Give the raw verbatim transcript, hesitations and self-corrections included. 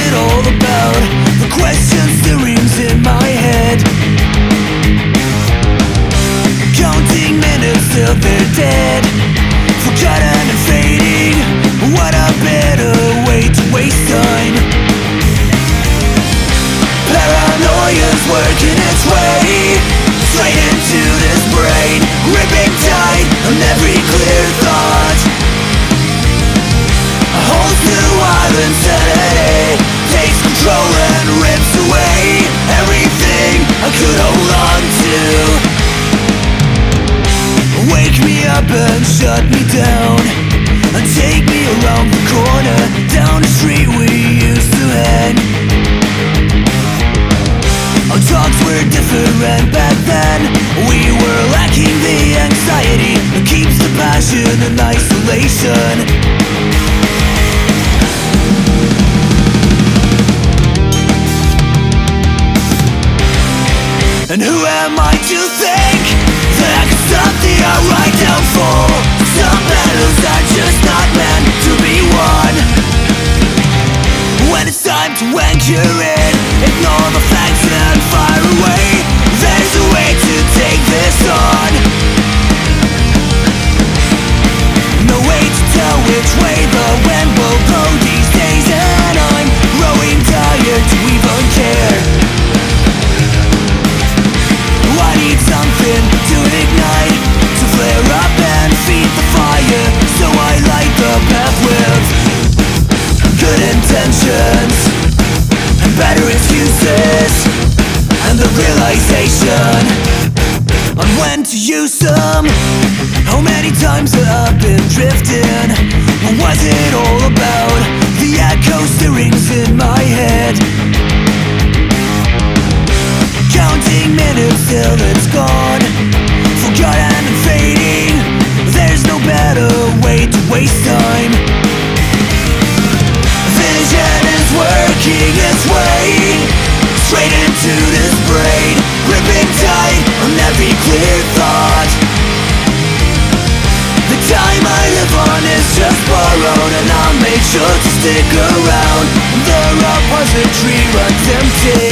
it all about? The question still rings in my head. Counting minutes till they're dead, forgotten and fading. What a better way to waste time. Paranoia's working its way straight into this brain, gripping tight on every clear thought. A whole new insanity takes control and rips away everything I could hold on to. Wake me up and shut me down, and take me around the corner, down the street we used to hang. Our talks were different back then. We were lacking the anxiety that keeps the passion in isolation. And who am I to think that I can stop the outright downfall? Some battles are just not meant to be won. When it's time to anchor in, ignore the facts and fire away. There's a way to take this on. No way to tell which way the wind will blow these days, and I'm growing tired to even care. I need something to ignite, to flare up and feed the fire. So I light the path with good intentions and better excuses, and the realization on when to use them. How many times have I been drifting? What was it all about? The echo still rings in my head. Counting minutes till it's gone, forgotten and fading. There's no better way to waste time. Vision is working its way straight into this brain, gripping tight on every clear thought. The time I live on is just borrowed, and I'll make sure to stick around. The repository runs empty.